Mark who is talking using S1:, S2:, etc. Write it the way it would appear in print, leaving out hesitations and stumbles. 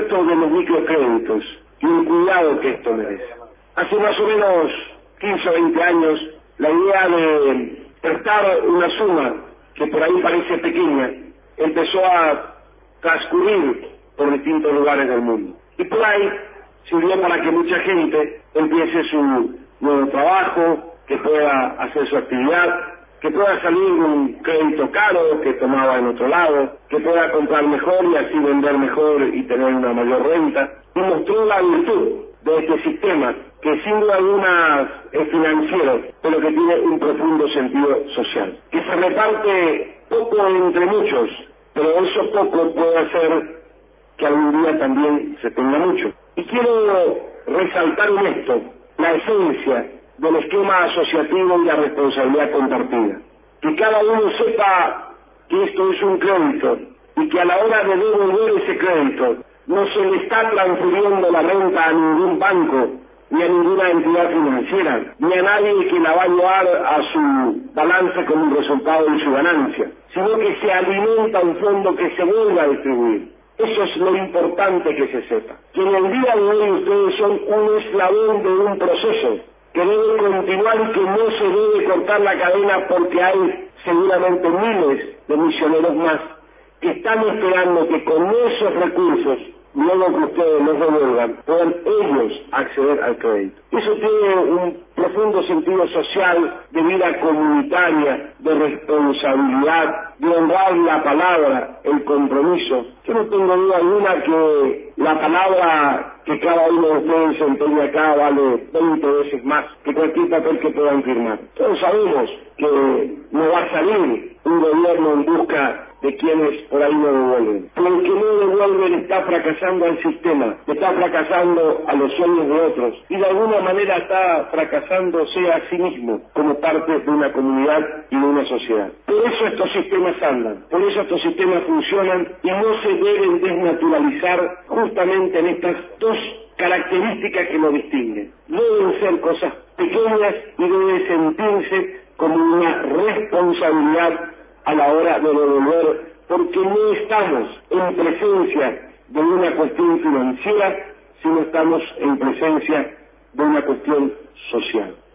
S1: concepto de los microcréditos y el cuidado que esto merece. Hace más o menos 15 o 20 años, la idea de prestar una suma que por ahí parece pequeña empezó a transcurrir por distintos lugares del mundo. Y por ahí sirvió para que mucha gente empiece su nuevo trabajo, que pueda hacer su actividad, que pueda salir un crédito caro que tomaba en otro lado, que pueda comprar mejor y así vender mejor y tener una mayor renta. Y mostró la virtud de este sistema, que sin duda alguna es financiero, pero que tiene un profundo sentido social, que se reparte poco entre muchos, pero eso poco puede hacer que algún día también se tenga mucho. Y quiero resaltar en esto la esencia del esquema asociativo y la responsabilidad compartida. Que cada uno sepa que esto es un crédito y que a la hora de devolver ese crédito no se le está transfiriendo la renta a ningún banco, ni a ninguna entidad financiera, ni a nadie que la va a llevar a su balance como un resultado de su ganancia, sino que se alimenta un fondo que se vuelve a distribuir. Eso es lo importante que se sepa. Que en el día de hoy ustedes son un eslabón de un proceso que debe continuar y que no se debe cortar la cadena, porque hay seguramente miles de misioneros más que están esperando que con esos recursos, luego que ustedes los devuelvan, puedan ellos acceder al crédito. Eso tiene un profundo sentido social, de vida comunitaria, de responsabilidad, de honrar la palabra, el compromiso. Yo no tengo duda alguna que la palabra que cada uno de ustedes empeña acá vale 20 veces más que cualquier papel que puedan firmar. Todos sabemos que no va a salir un gobierno en busca de quienes por ahí no devuelven. Pero el que no devuelven está fracasando al sistema, está fracasando a los sueños de otros y de alguna manera está fracasándose a sí mismo como parte de una comunidad y de una sociedad. Por eso estos sistemas andan, por eso estos sistemas funcionan y no se deben desnaturalizar justamente en estas dos características que lo distinguen. No deben ser cosas pequeñas y deben sentirse como una responsabilidad a la hora de devolver, porque no estamos en presencia de una cuestión financiera, sino estamos en presencia de una cuestión social.